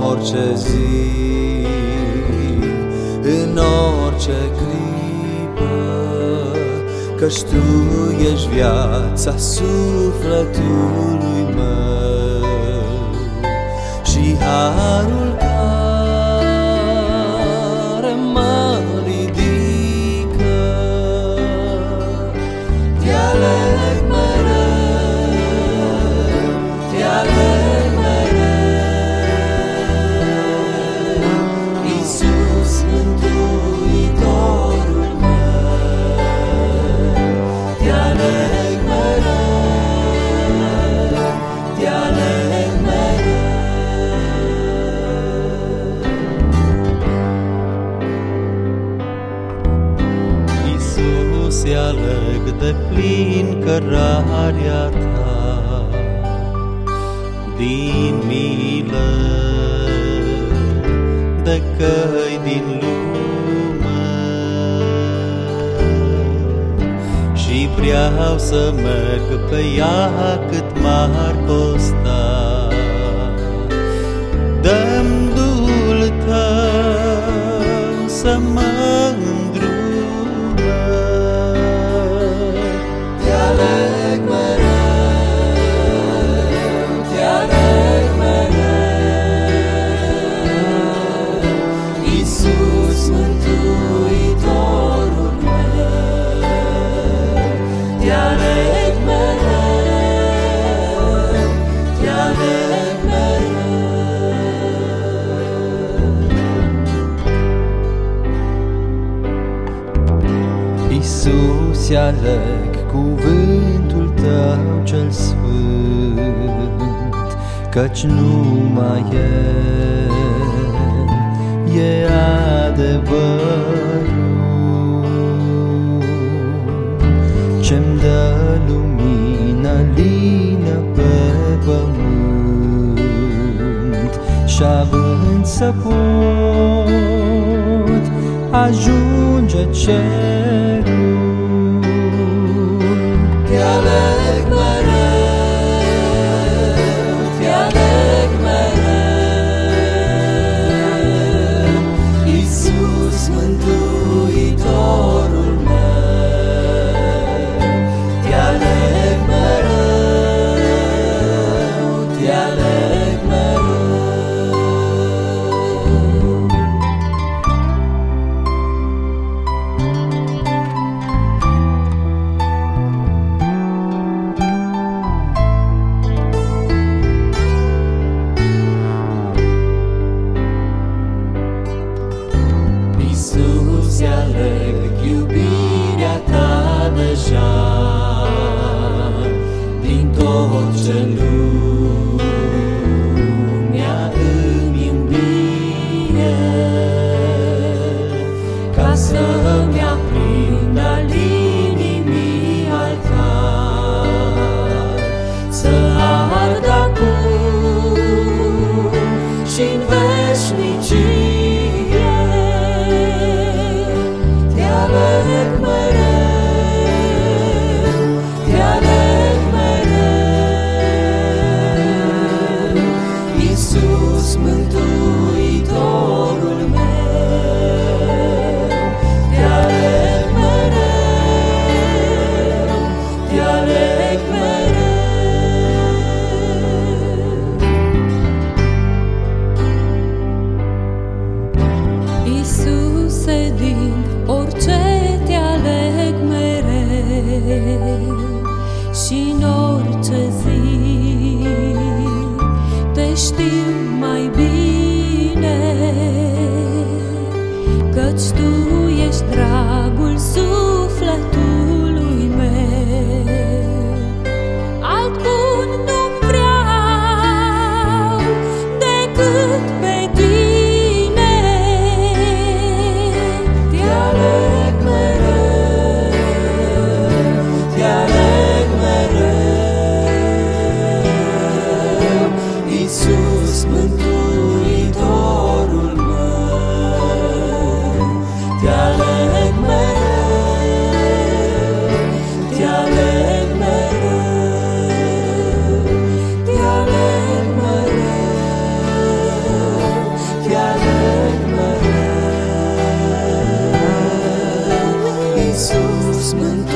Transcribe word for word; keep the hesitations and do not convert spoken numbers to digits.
orice zi, în orice clipă, căci Tu ești viața sufletului meu și harul care mă ridică. Te aleg mereu, Te aleg mereu, Iisus Mântuitorul meu. Te aleg mereu, Te aleg mereu. Iisuse, aleg de plin cărarea Ta, din milă, de căi din lume, și vreau să merg pe ea cât m-ar costa. Dă-mi Duhul Tău să mă îndrume. Te aleg mereu, Te aleg mereu, Iisus Mântuitorul meu. Te aleg mereu, Te aleg mereu. Iisus, aleg cuvântul Tău cel sfânt, căci numai El e adevărul ce-mi dă lumină lină pe pământ, și având să pot ajunge cerul. Te aleg mereu, Te aleg mereu, Iisus Mântuitorul meu. Te aleg mereu, Te aleg mereu. Iisus, aleg iubirea Ta deja, din tot ce lumea îmi îmbie, ca să-mi aprind al inimii altar, să ard acum și-n veșnicie. Te aleg mereu, Te aleg mereu, Iisus Mântuitorul meu. Te aleg mereu, Te aleg mereu. Iisuse, din orice Te aleg mereu, și-n orice zi Te știu mai bine, căci Tu ești dragul sufletului meu. Alt bun nu-mi vreau decât pe Tine. Te aleg mereu, Te aleg mereu, Iisus Mântuitorul meu. Te aleg mereu, Iisus, mântuitorul